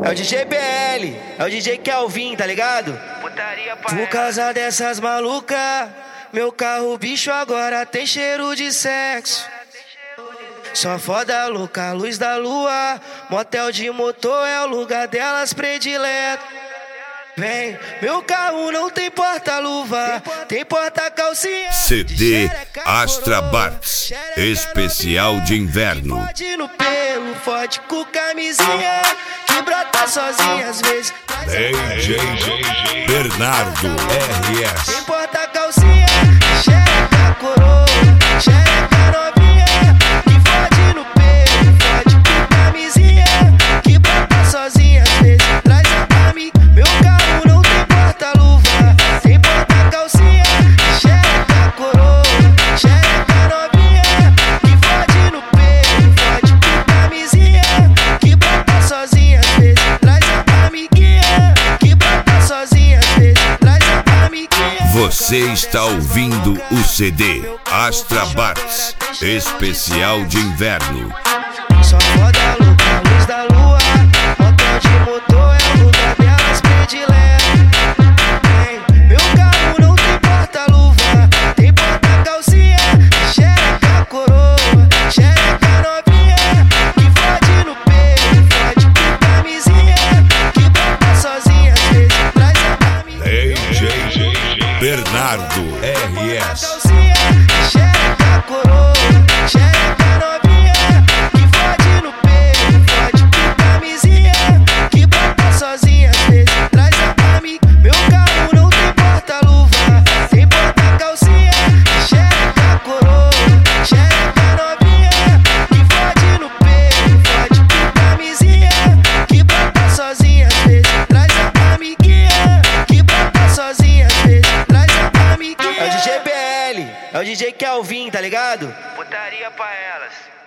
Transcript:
É o DJ BL, é o DJ Kelvin, tá ligado? Putaria pra Por causa dessas malucas, meu carro bicho agora tem cheiro de sexo. Só foda louca, luz da lua, motel de motor é o lugar delas predileto. Vem, meu carro não tem porta-luva, tem porta-calcinha. CD Astra Bartz, especial de inverno. Fode no pelo, fode com camisinha, que brota sozinha às vezes. DJ Bernardo RS. Tem porta-calcinha, xereca coroa, xereca novinha, que fode no pelo, fode com camisinha, que brota sozinha às vezes. Traz a amiga, meu carro não tem porta-luva, tem porta-calcinha, xereca coroa, xereca novinha, que fode no pelo, fode com camisinha, que brota sozinha às vezes. Traz a amiguinha, que brota sozinha às vezes. Traz a amiguinha. Você está ouvindo o CD Astra Bartz, especial de inverno. Só foda louca, luz da lua, motel de motor é o lugar delas predileto. Meu carro não tem porta-luva, tem porta-calcinha, xereca coroa, xereca novinha, que fode no pelo, fode com camisinha, que brota sozinha às vezes. Traz a amiga, DJ Bernardo RS. calcinha, xereca coroa, xereca novinha, que fode no pelo, fode com camisinha, que brota sozinha às vezes. Traz a amiga, meu carro não tem porta-luva, tem porta-calcinha, xereca coroa, xereca novinha, que fode no pelo, fode com camisinha, que brota sozinha às vezes. Traz a amiguinha, que brota sozinha às vezes. Traz a amiguinha. É o DJ BL, é o DJ Kelvin, tá ligado? putaria pra elas.